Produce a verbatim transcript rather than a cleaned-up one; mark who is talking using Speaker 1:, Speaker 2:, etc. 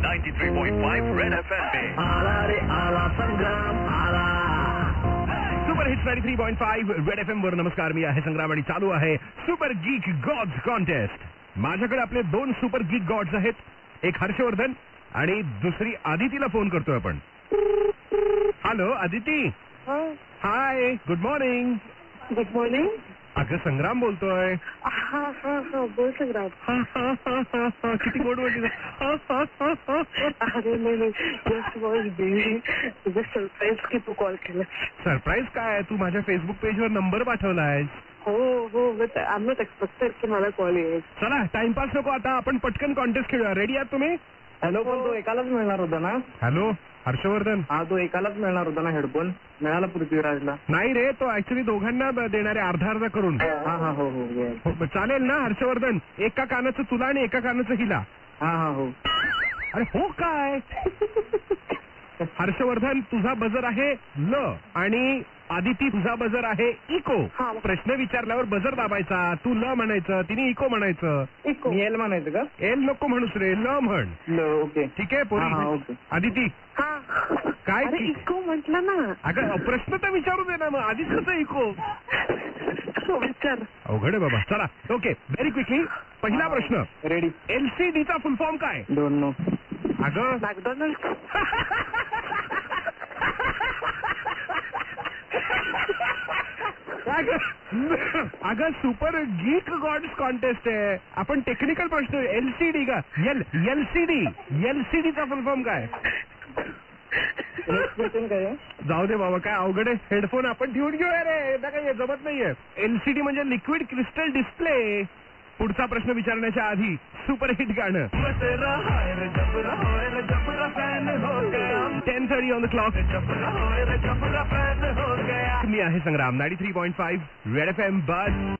Speaker 1: तिरानवे पॉइंट पाच red F M पे
Speaker 2: आला रे आला संग्राम आला.
Speaker 3: सुपर हिट्स तिरानवे पॉइंट पाच रेड एफ एम वर नमस्कार. मी आहे संग्राम आणि चालू आहे सुपर गीक गॉड्स कॉन्टेस्ट. माझ्याकडे आपले दोन सुपर गीक गॉड्स आहेत. एक हर्षवर्धन आणि दुसरी आदितीला फोन करतोय आपण. Hello Aditi. Hi, good morning.
Speaker 4: Good morning.
Speaker 3: अगं संग्राम बोलतोय.
Speaker 4: हा हा हा बोल संग्राम.
Speaker 3: किती गोड बोलली.
Speaker 4: अरे नाही जस्ट वॉज बिझी. तुझं सरप्राईज की तू कॉल केलं.
Speaker 3: सरप्राईज काय? तू माझ्या फेसबुक पेजवर नंबर पाठवलाय.
Speaker 4: हो हो आय एम नॉट एक्सपेक्टेड की मला कॉल येईल.
Speaker 3: चला टाइमपास नको आता, आपण पटकन कॉन्टेस्ट खेळूया. रेडी आहात तुम्ही?
Speaker 5: हॅलो. पण तो एकालाच मिळणार होता ना?
Speaker 3: हॅलो हर्षवर्धन.
Speaker 5: हा तो एकालाच मिळणार होता ना हेडफोन? मिळाला पृथ्वीराजला?
Speaker 3: नाही रे, तो ऍक्च्युली दोघांना देणारे अर्धा अर्धा करून.
Speaker 5: हा हा हो हो
Speaker 3: हो, चालेल ना हर्षवर्धन? एका कानाचं तुला आणि एका कानाचं हिला.
Speaker 5: हा हा हो.
Speaker 3: अरे हो काय हर्षवर्धन, तुझा बजर आहे ल आणि आदिती तुझा बजर आहे इको. प्रश्न विचारल्यावर बजर दाबायचा. तू ल म्हणायचं, तिने इको म्हणायचं.
Speaker 5: मी एल म्हणायचं का?
Speaker 3: एल नको म्हणूस रे, ल म्हण.
Speaker 5: ल. ओके
Speaker 3: ठीक आहे
Speaker 5: हा, हा, ओके.
Speaker 3: पोरी. आदिती काय
Speaker 4: अरे
Speaker 3: की-
Speaker 4: इको म्हटलं ना.
Speaker 3: अगं प्रश्न तर विचारू दे ना मग. आदितीचं इको
Speaker 4: विचार.
Speaker 3: अवघड आहे बाबा. चला ओके, व्हेरी क्विकली पहिला प्रश्न.
Speaker 5: रेडी.
Speaker 3: एलसीडीचा फुल फॉर्म काय?
Speaker 5: Don't know.
Speaker 3: अगं
Speaker 4: मॅकडॉनल्ड.
Speaker 3: अगं सुपर गीक गॉड्स कॉन्टेस्ट आहे. आपण टेक्निकल प्रश्न. एलसीडी का? एल एलसीडी एलसीडीचा फुल फॉर्म काय?
Speaker 5: काय
Speaker 3: जाऊ दे बाबा, काय अवघड आहे. हेडफोन आपण ठेवून घेऊया रे, एकदा काही जमत नाहीये. एलसीडी म्हणजे लिक्विड क्रिस्टल डिस्प्ले. पुढचा प्रश्न विचारण्याच्या आधी सुपरहिट गाणं. Ten thirty on the clock. मी आहे Sangram. Ninety three point five red F M. बस